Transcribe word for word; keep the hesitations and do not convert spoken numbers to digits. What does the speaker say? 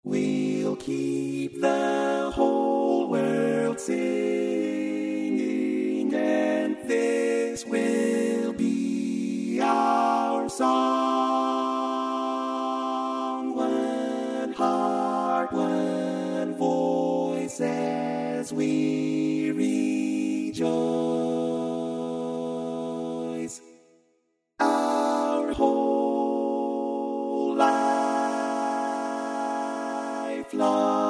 We'll keep the whole world singing, and this will be our song. One heart, one voice as we rejoice. Our whole life long